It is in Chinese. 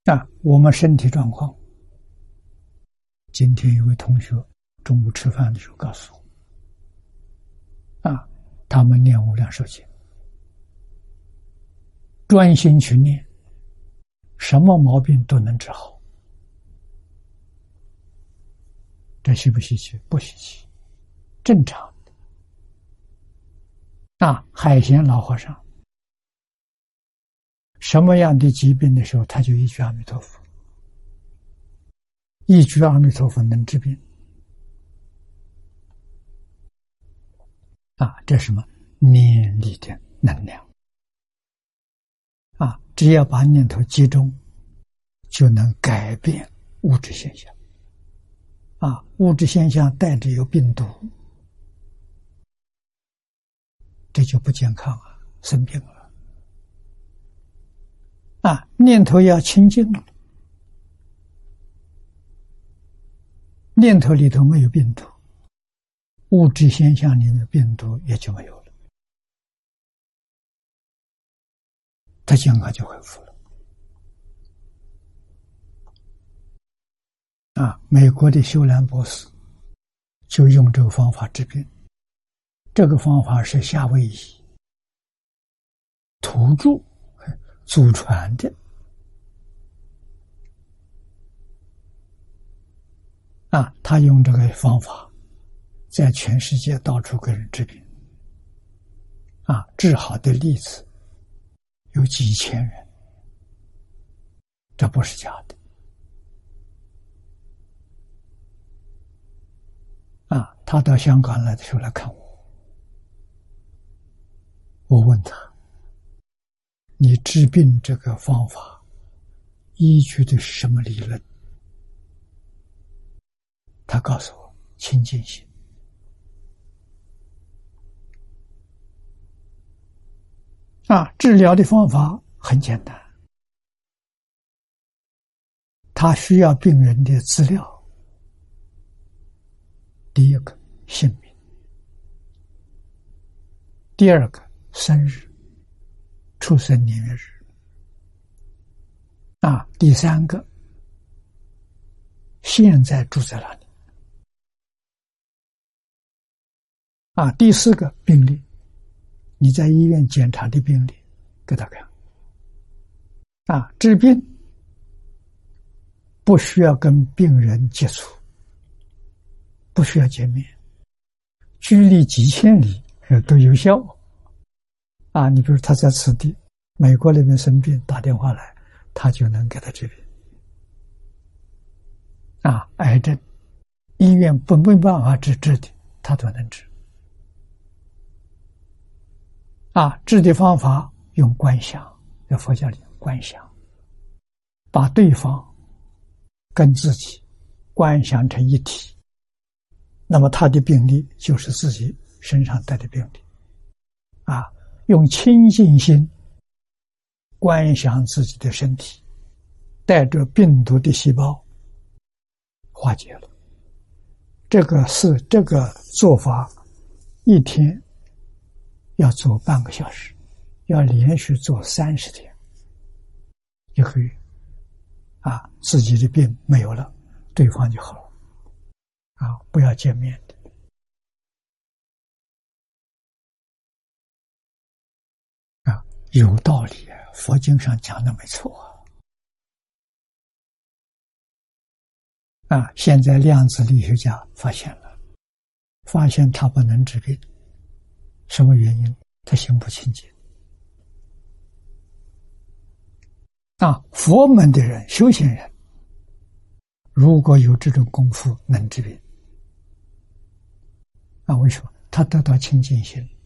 我们身体状况，今天有位同学中午吃饭的时候告诉我，他们念无量寿经，专心去念，什么毛病都能治好。这稀不稀奇？不稀奇，正常的。海贤老和尚，什么样的疾病的时候，他就一句阿弥陀佛，一句阿弥陀佛能治病。这是什么？念力的能量。只要把念头集中，就能改变物质现象。物质现象带着有病毒，这就不健康啊，生病了。念头要清净了，念头里头没有病毒，物质现象里面的病毒也就没有了，他健康就恢复了。美国的休兰博士就用这个方法治病。这个方法是夏威夷土著祖传的。他用这个方法在全世界到处给人治病。治好的例子有几千人，这不是假的。他到香港来的时候来看我，我问他，你治病这个方法依据的是什么理论？他告诉我，清净心。治疗的方法很简单，他需要病人的资料。第一个姓名，第二个生日，出生年月日，第三个现在住在哪里，第四个病历，你在医院检查的病历给他看。治病不需要跟病人接触，不需要见面，距离几千里都有效。你比如他在此地，美国那边生病打电话来，他就能给他治病。癌症医院没办法治的，他都能治。治的方法用观想，在佛教里观想，把对方跟自己观想成一体，那么他的病历就是自己身上带的病历。用清净心观想自己的身体带着病毒的细胞化解了。这个做法一天要做半个小时，要连续做30天，1个月。自己的病没有了，对方就好了。不要见面的。有道理，佛经上讲的没错。现在量子力学家发现他不能治病，什么原因？他心不清净。佛门的人，修行人，如果有这种功夫能治病。为什么？他得到清净心。